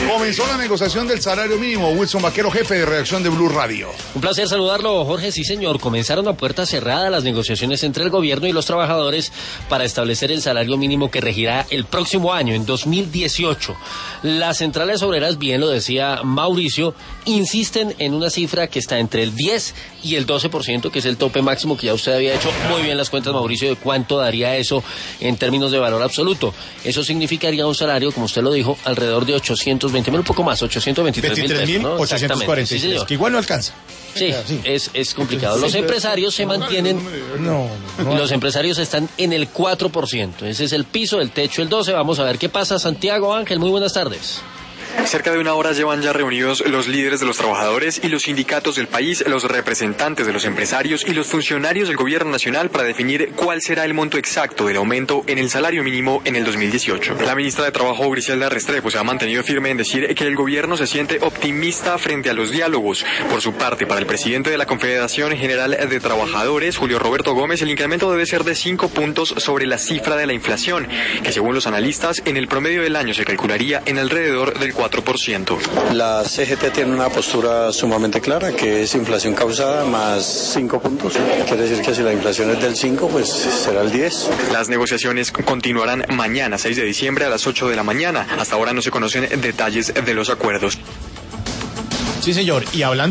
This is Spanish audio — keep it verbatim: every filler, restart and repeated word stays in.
Comenzó la negociación del salario mínimo. Wilson Vaquero, jefe de redacción de Blue Radio. Un placer saludarlo, Jorge. Sí, señor. Comenzaron a puerta cerrada las negociaciones entre el gobierno y los trabajadores para establecer el salario mínimo que regirá el próximo año, en dos mil dieciocho. Las centrales obreras, bien lo decía Mauricio, insisten en una cifra que está entre el diez y el doce por ciento, que es el tope máximo que ya usted había hecho muy bien las cuentas, Mauricio, de cuánto daría eso en términos de valor absoluto. Eso significaría un salario, como usted lo dijo, alrededor de ochocientos veinte mil, un poco más, ochocientos veintitrés mil pesos, ¿no? ochocientos cuarenta y tres, sí, que igual no alcanza. Sí, sí. Es, es complicado. Los empresarios se mantienen, no, no, no. los empresarios están en el cuatro por ciento. Ese es el piso, el techo, el doce. Vamos a ver qué pasa. Santiago Ángel, muy buenas tardes. Cerca de una hora llevan ya reunidos los líderes de los trabajadores y los sindicatos del país, los representantes de los empresarios y los funcionarios del gobierno nacional para definir cuál será el monto exacto del aumento en el salario mínimo en el dos mil dieciocho. La ministra de Trabajo, Griselda Restrepo, se ha mantenido firme en decir que el gobierno se siente optimista frente a los diálogos. Por su parte, para el presidente de la Confederación General de Trabajadores, Julio Roberto Gómez, el incremento debe ser de cinco puntos sobre la cifra de la inflación, que según los analistas, en el promedio del año se calcularía en alrededor del cuatro por ciento. La C G T tiene una postura sumamente clara, que es inflación causada más cinco puntos. Quiere decir que si la inflación es del cinco, pues será el diez. Las negociaciones continuarán mañana, seis de diciembre, a las ocho de la mañana. Hasta ahora no se conocen detalles de los acuerdos. Sí, señor. Y hablando